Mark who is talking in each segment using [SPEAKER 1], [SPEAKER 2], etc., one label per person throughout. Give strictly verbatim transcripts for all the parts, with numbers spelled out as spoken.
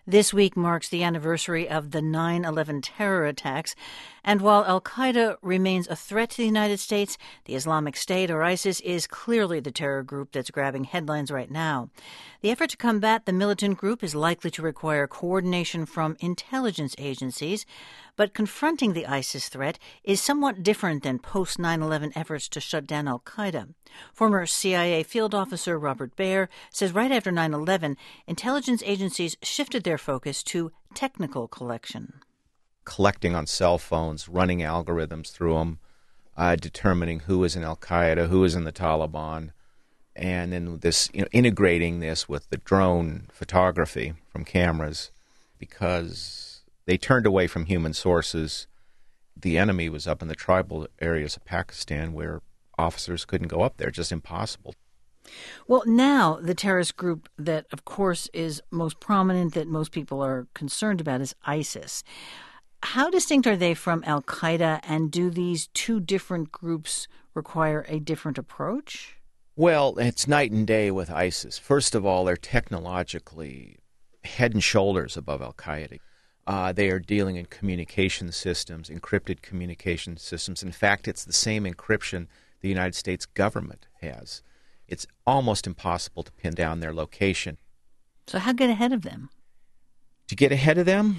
[SPEAKER 1] This week marks the anniversary of the nine eleven terror attacks, and while al-Qaeda remains a threat to the United States, the Islamic State, or ISIS, is clearly the terror group that's grabbing headlines right now. The effort to combat the militant group is likely to require coordination from intelligence agencies, but confronting the ISIS threat is somewhat different than post nine eleven efforts to shut down al-Qaeda. Former C I A field officer Robert Baer says right after nine eleven, intelligence agencies shifted their focus to technical collection.
[SPEAKER 2] Collecting on cell phones, running algorithms through them, uh, determining who is in al-Qaeda, who is in the Taliban, and then this, you know, integrating this with the drone photography from cameras, because they turned away from human sources. The enemy was up in the tribal areas of Pakistan where officers couldn't go up there, just impossible.
[SPEAKER 1] Well, now the terrorist group that, of course, is most prominent, that most people are concerned about, is ISIS. How distinct are they from al-Qaeda, and do these two different groups require a different approach?
[SPEAKER 2] Well, it's night and day with ISIS. First of all, they're technologically head and shoulders above al-Qaeda. Uh, they are dealing in communication systems, encrypted communication systems. In fact, it's the same encryption the United States government has. It's almost impossible to pin down their location.
[SPEAKER 1] So how get ahead of them?
[SPEAKER 2] To get ahead of them,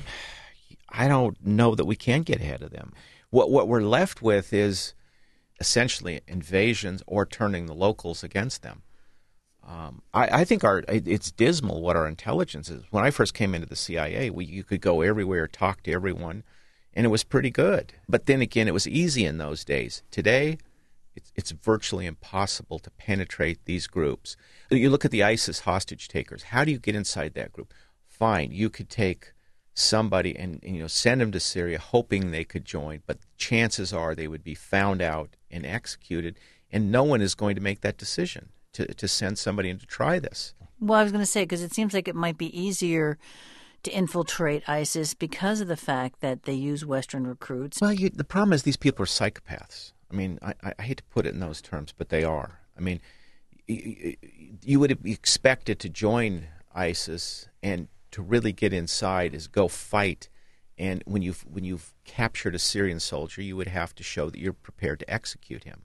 [SPEAKER 2] I don't know that we can get ahead of them. What what we're left with is essentially invasions or turning the locals against them. Um, I, I think our it's dismal what our intelligence is. When I first came into the C I A, we, you could go everywhere, talk to everyone, and it was pretty good. But then again, it was easy in those days. Today, it's, it's virtually impossible to penetrate these groups. You look at the ISIS hostage takers. How do you get inside that group? Fine, you could take somebody and, and you know send them to Syria, hoping they could join, but chances are they would be found out and executed, and no one is going to make that decision to, to send somebody in to try this.
[SPEAKER 1] Well, I was going to say, because it seems like it might be easier to infiltrate ISIS because of the fact that they use Western recruits.
[SPEAKER 2] Well, you, the problem is these people are psychopaths. I mean, I, I hate to put it in those terms, but they are. I mean, you, you would expect it to join ISIS and to really get inside is go fight. And when you've, when you've captured a Syrian soldier, you would have to show that you're prepared to execute him.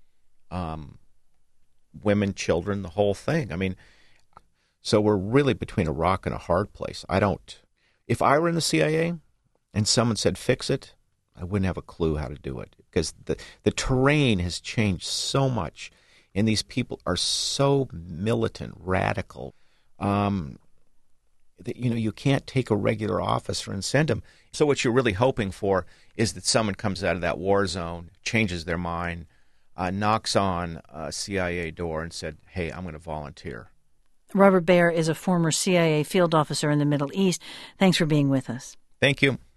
[SPEAKER 2] Um, women, children, the whole thing. I mean, so we're really between a rock and a hard place. I don't, if I were in the C I A and someone said fix it, I wouldn't have a clue how to do it, because the, the terrain has changed so much, and these people are so militant, radical, um, that, you know, you can't take a regular officer and send them. So what you're really hoping for is that someone comes out of that war zone, changes their mind, uh, knocks on a C I A door and said, hey, I'm going to volunteer.
[SPEAKER 1] Robert Baer is a former C I A field officer in the Middle East. Thanks for being with us.
[SPEAKER 2] Thank you.